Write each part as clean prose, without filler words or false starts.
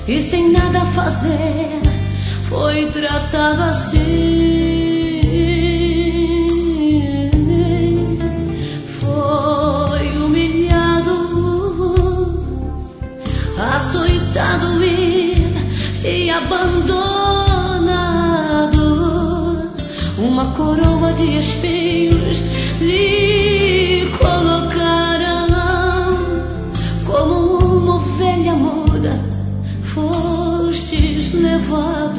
e sem nada fazer foi tratado assim. Foi humilhado, açoitado e abandonado. Uma coroa de espinhos lhe colocaram. Como uma ovelha muda fostes levado.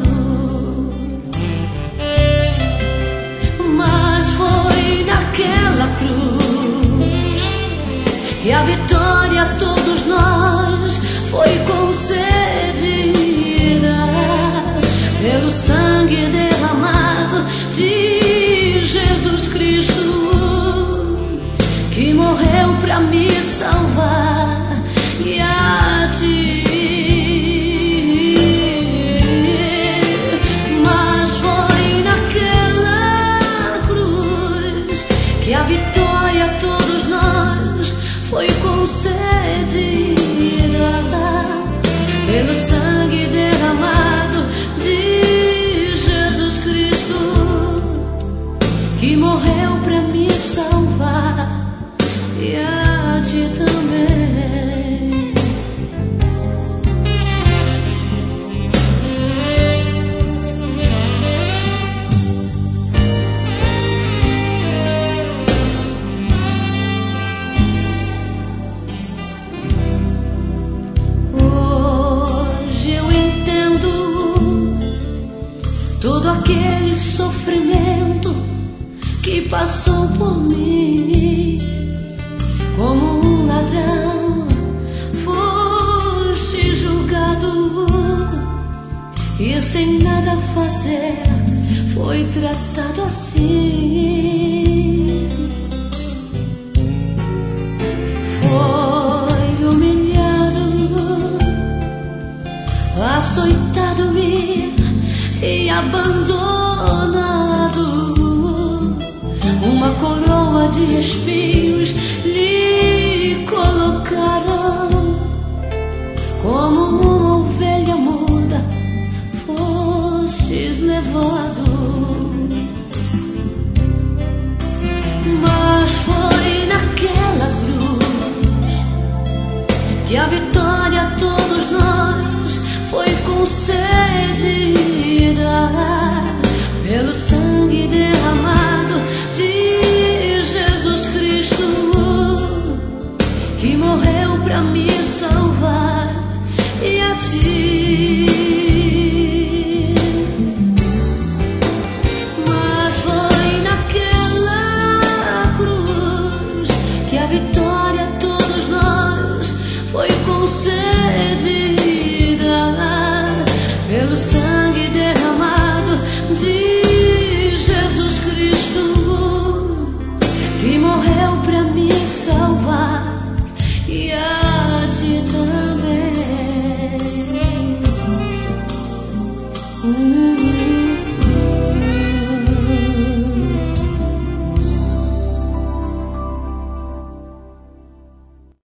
Mas foi naquela cruz que a vitória a todos nós foi concedida pelo sangue derramado de Jesus Cristo, que morreu para me salvar e a ti. Mas foi naquela cruz que a vitória a todos nós foi concedida pelo sangue derramado de Jesus Cristo, que morreu para me salvar e a ti também. Hoje eu entendo todo aquele sofrimento que passou por mim. Como um ladrão foste julgado e sem nada fazer foi tratado assim. Foi humilhado, açoitado e abandonado. Uma coroa de espinhos lhe colocaram. Como uma ovelha muda fostes levado. Mas foi naquela cruz que a vitória a todos nós foi concedida pelo sangue derramado